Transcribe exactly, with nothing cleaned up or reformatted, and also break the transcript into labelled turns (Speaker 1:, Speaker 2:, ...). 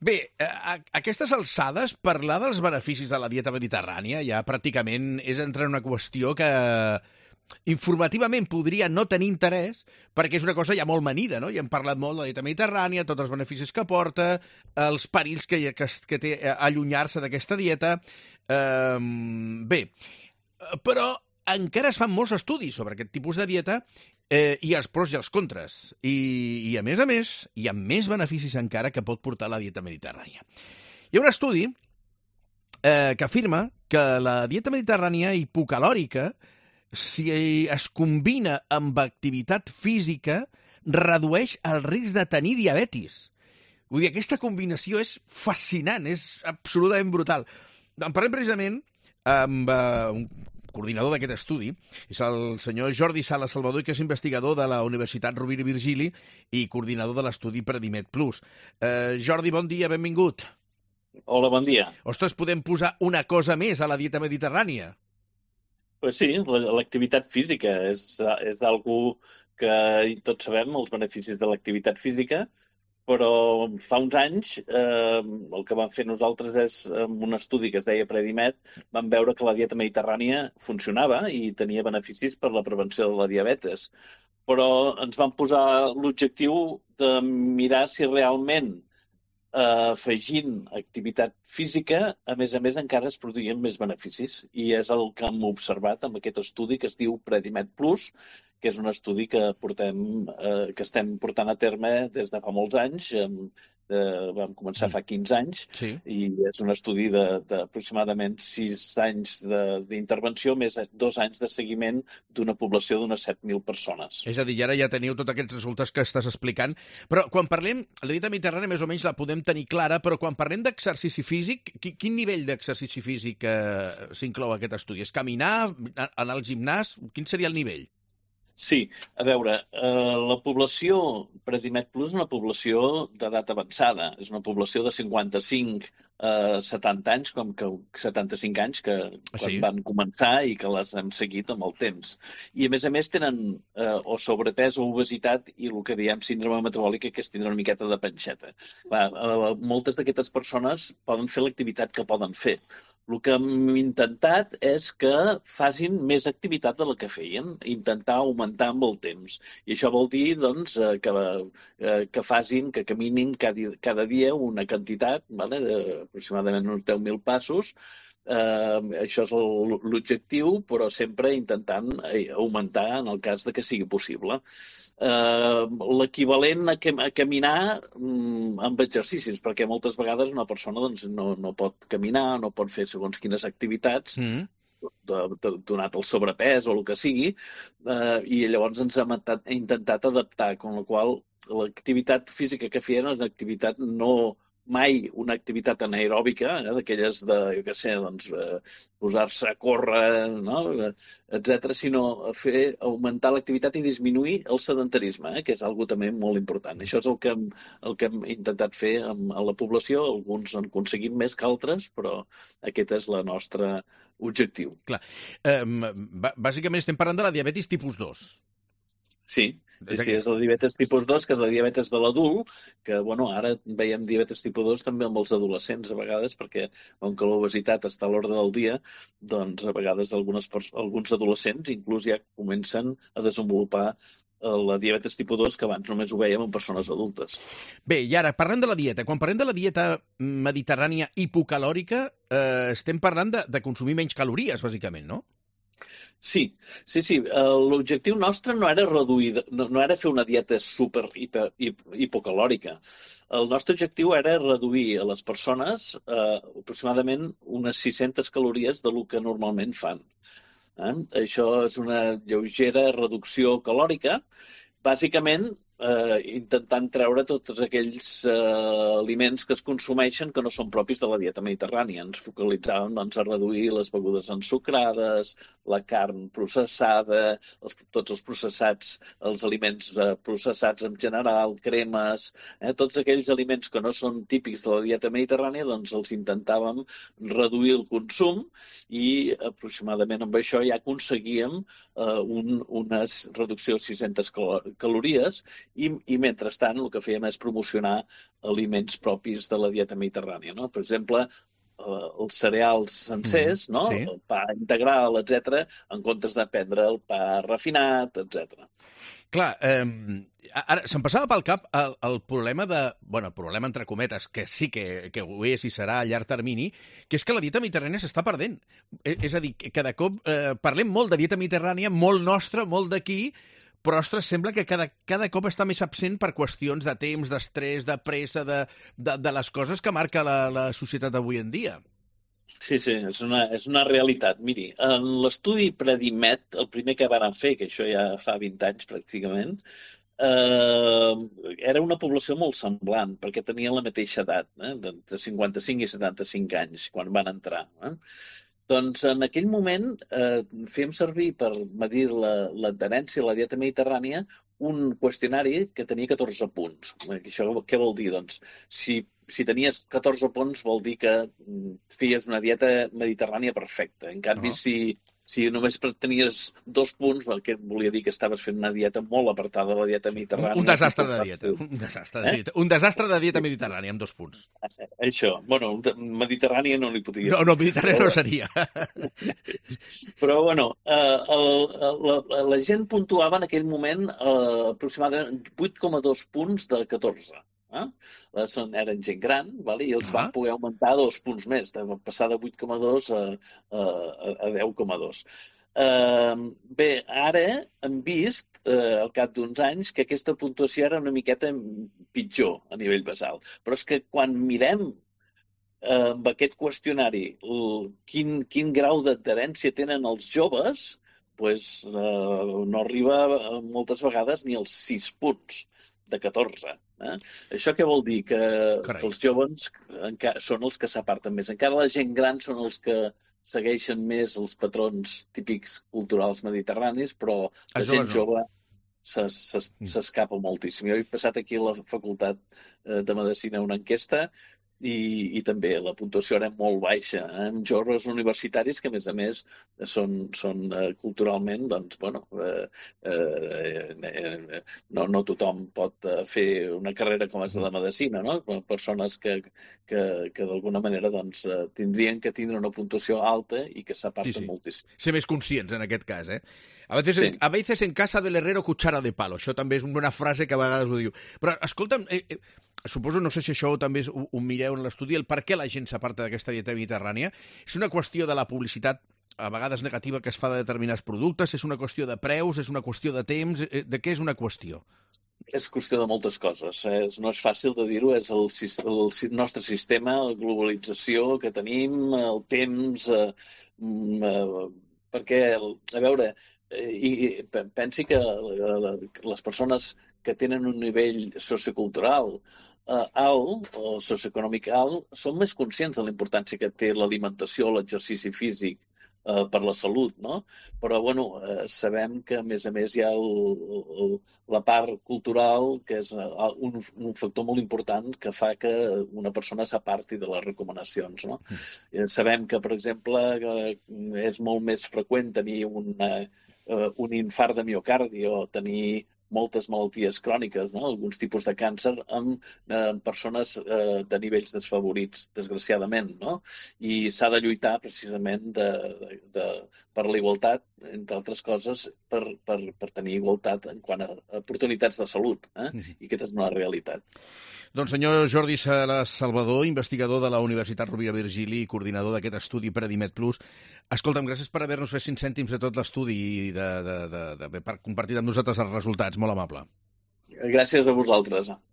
Speaker 1: Bé, a, a aquestes alçades, parlar dels beneficis de la dieta mediterrània ja pràcticament és entrar en una qüestió que informativament podria no tenir interès, perquè és una cosa ja molt manida, no? Ja hem parlat molt de la dieta mediterrània, tots els beneficis que porta, els perills que, que, que té allunyar-se d'aquesta dieta. Um, bé, però encara es fan molts estudis sobre aquest tipus de dieta eh, i els pros i els contres. I, I, a més a més, hi ha més beneficis encara que pot portar la dieta mediterrània. Hi ha un estudi eh, que afirma que la dieta mediterrània hipocalòrica, si es combina amb activitat física, redueix el risc de tenir diabetis. Vull dir, aquesta combinació és fascinant, és absolutament brutal. En parlem precisament amb uh, un coordinador d'aquest estudi, és el senyor Jordi Sala Salvador, que és investigador de la Universitat Rovira i Virgili i coordinador de l'estudi Predimed Plus. Uh, Jordi, bon dia, benvingut.
Speaker 2: Hola, bon dia.
Speaker 1: Ostres, podem posar una cosa més a la dieta mediterrània?
Speaker 2: Pues sí, l'activitat física és, és algo que tots sabem, els beneficis de l'activitat física, però fa uns anys eh, el que vam fer nosaltres és, amb un estudi que es deia Predimed, vam veure que la dieta mediterrània funcionava i tenia beneficis per la prevenció de la diabetes. Però ens vam posar l'objectiu de mirar si realment Uh, afegint activitat física, a més a més encara es produïen més beneficis, i és el que hem observat amb aquest estudi que es diu Predimed Plus, que és un estudi que portem, uh, que estem portant a terme des de fa molts anys. Um, uh, vam començar fa quinze anys,
Speaker 1: sí.
Speaker 2: I és un estudi d'aproximadament sis anys d'intervenció més dos anys de seguiment d'una població d'unes set mil persones.
Speaker 1: És a dir, ara ja teniu tots aquests resultats que estàs explicant, però quan parlem, la dieta mediterrània més o menys la podem tenir clara, però quan parlem d'exercici físic, quin nivell d'exercici físic eh, s'inclou aquest estudi? És caminar, anar al gimnàs? Quin seria el nivell?
Speaker 2: Sí, a veure, eh, la població Predimed Plus és una població d'edat avançada, és una població de cinquanta-cinc a setanta anys, com que setanta-cinc anys que quan
Speaker 1: sí.
Speaker 2: van començar i que les hem seguit amb el temps. I a més a més tenen eh, o sobrepès o obesitat i el que diem síndrome metabòlica, que és tindre una miqueta de panxeta. Clar, eh, moltes d'aquestes persones poden fer l'activitat que poden fer. El que hem intentat és que facin més activitat de la que feien, intentar augmentar amb el temps. I això vol dir doncs, que, que facin, que caminin cada, cada dia una quantitat, vale, aproximadament uns deu mil passos. Uh, això és l'objectiu, però sempre intentant augmentar en el cas de que sigui possible. Uh, l'equivalent a, que, a caminar um, amb exercicis, perquè moltes vegades una persona doncs, no, no pot caminar, no pot fer segons quines activitats, mm. donat el sobrepès o el que sigui, uh, i llavors ens hem intentat adaptar, amb la qual l'activitat física que feien és una activitat no mai una activitat anaeròbica, eh, d'aquelles de, jo què sé, doncs, eh, posar-se a córrer, no? etcètera, sinó fer, augmentar l'activitat i disminuir el sedentarisme, eh, que és algo també molt important. Això és el que hem, el que hem intentat fer amb, amb la població. Alguns han aconseguit més que altres, però aquest és el nostre objectiu.
Speaker 1: Clar. Eh, bàsicament estem parlant de la diabetis tipus dos.
Speaker 2: Sí, sí, és la diabetes tipus dos, que és la diabetes de l'adult, que bueno, ara veiem diabetes tipus dos també amb els adolescents a vegades, perquè com que l'obesitat està a l'ordre del dia, doncs a vegades algunes, alguns adolescents inclús ja comencen a desenvolupar la diabetes tipus dos, que abans només ho veiem en persones adultes.
Speaker 1: Bé, i ara, parlem de la dieta. Quan parlem de la dieta mediterrània hipocalòrica, eh, estem parlant de, de consumir menys calories, bàsicament, no?
Speaker 2: Sí, sí, sí. L'objectiu nostre no era reduir, no, no era fer una dieta super hiper, hipocalòrica. El nostre objectiu era reduir a les persones eh, aproximadament unes sis-centes calories de lo que normalment fan. Eh? Això és una lleugera reducció calòrica, bàsicament eh, intentant treure tots aquells eh, aliments que es consumeixen que no són propis de la dieta mediterrània. Ens focalitzàvem doncs, a reduir les begudes ensucrades, la carn processada, els, tots els processats, els aliments eh, processats en general, cremes, eh, tots aquells aliments que no són típics de la dieta mediterrània, doncs els intentàvem reduir el consum i aproximadament amb això ja aconseguíem eh, un, una reducció de sis-centes calories i, i mentrestant el que fèiem és promocionar aliments propis de la dieta mediterrània, no? Per exemple, eh, els cereals sencers,
Speaker 1: Mm,
Speaker 2: no?
Speaker 1: sí.
Speaker 2: El pa integral, etcètera, en comptes de prendre el pa refinat, etcètera.
Speaker 1: Clar, eh, ara se'm passava pel cap el, el problema de... Bueno, el problema entre cometes, que sí que, que ho és i serà a llarg termini, que és que la dieta mediterrània s'està perdent. És, és a dir, que cada cop eh, parlem molt de dieta mediterrània, molt nostra, molt d'aquí, però, ostres, sembla que cada, cada cop està més absent per qüestions de temps, d'estrès, de pressa, de, de, de les coses que marca la, la societat avui en dia.
Speaker 2: Sí, sí, és una, és una realitat. Miri, en l'estudi Predimet, el primer que varen fer, que això ja fa vint anys pràcticament, eh, era una població molt semblant, perquè tenien la mateixa edat, eh, de cinquanta-cinc i setanta-cinc anys, quan van entrar. Eh? Doncs en aquell moment eh, fèiem servir per medir l'adherència a la dieta mediterrània un qüestionari que tenia catorze punts. Això què vol dir? Doncs si, si tenies catorze punts vol dir que feies una dieta mediterrània perfecta. En canvi,
Speaker 1: Uh-huh.
Speaker 2: si, si només tenies dos punts, el que volia dir que estaves fent una dieta molt apartada de la dieta mediterrània.
Speaker 1: Un, un desastre de dieta. Un desastre de
Speaker 2: Eh?
Speaker 1: dieta. Un desastre de dieta mediterrània, amb dos punts.
Speaker 2: Això, bueno, mediterrània no li podria
Speaker 1: No, no, mediterrània no seria.
Speaker 2: Però, bueno, eh, el, la, la gent puntuava en aquell moment eh, aproximadament vuit coma dos punts de catorze. Eh? Són, eren gent gran, vale? I els
Speaker 1: Ah.
Speaker 2: van poder augmentar dos punts més, de passar de vuit coma dos a, a, a deu coma dos. Eh, bé, ara hem vist, eh, al cap d'uns anys, que aquesta puntuació era una miqueta pitjor a nivell basal. Però és que quan mirem eh, amb aquest qüestionari el, quin, quin grau d'adherència tenen els joves, pues, eh, no arriba eh, moltes vegades ni als sis punts de catorze. Eh? Això què vol dir? Que,
Speaker 1: Carai.
Speaker 2: que els joves enca- són els que s'aparten més. Encara la gent gran són els que segueixen més els patrons típics culturals mediterranis, però la
Speaker 1: Els
Speaker 2: gent
Speaker 1: joves no.
Speaker 2: jove s'es- s'es- s'escapa moltíssim. Jo he passat aquí a la Facultat eh, de Medicina una enquesta i, i també la puntuació era molt baixa, eh? Amb joves universitaris que, a més a més, són, són eh, culturalment, doncs, bueno, eh, eh, eh, no, no tothom pot eh, fer una carrera com és la de Medicina, no? Persones que, que, que d'alguna manera doncs, eh, tindrien que tindre una puntuació alta i que s'aparten
Speaker 1: Sí, sí.
Speaker 2: moltíssim.
Speaker 1: Ser més conscients, en aquest cas, eh? A veces,
Speaker 2: Sí.
Speaker 1: en, a veces en casa del herrero cuchara de palo. Això també és una frase que a vegades ho diu. Però, escolta'm, eh, eh, suposo, no sé si això també és, ho, ho mireu en l'estudi, el per què la gent s'aparta d'aquesta dieta mediterrània. És una qüestió de la publicitat a vegades negativa que es fa de determinats productes, és una qüestió de preus, és una qüestió de temps, eh, de què és una qüestió?
Speaker 2: És qüestió de moltes coses. Eh? No és fàcil de dir-ho, és el, sis- el, si- nostre sistema, la globalització que tenim, el temps, eh, mm, eh, perquè, a veure, eh, i, i pe- pensi que la, la, les persones que tenen un nivell sociocultural eh, alt o socioeconòmic alt són més conscients de la importància que té l'alimentació, l'exercici físic eh, per la salut, no? Però, bueno, eh, sabem que, a més a més, hi ha el, el, la part cultural, que és eh, un, un factor molt important que fa que una persona s'aparti de les recomanacions, no? Eh, sabem que, per exemple, eh, és molt més freqüent tenir una, eh, un infart de miocardi o tenir moltes malalties cròniques, no? Alguns tipus de càncer amb eh, persones eh, de nivells desfavorits, desgraciadament, no? I s'ha de lluitar precisament de, de, de, per la igualtat, entre altres coses, per, per, per tenir igualtat en quant a oportunitats de salut, eh? I aquesta és una realitat.
Speaker 1: Doncs senyor Jordi Sala Salvador, investigador de la Universitat Rovira i Virgili i coordinador d'aquest estudi Predimet Plus, escolta'm, gràcies per haver-nos fet cinc cèntims de tot l'estudi i de, de, de, de, per compartir amb nosaltres els resultats. Molt amable.
Speaker 2: Gràcies a vosaltres.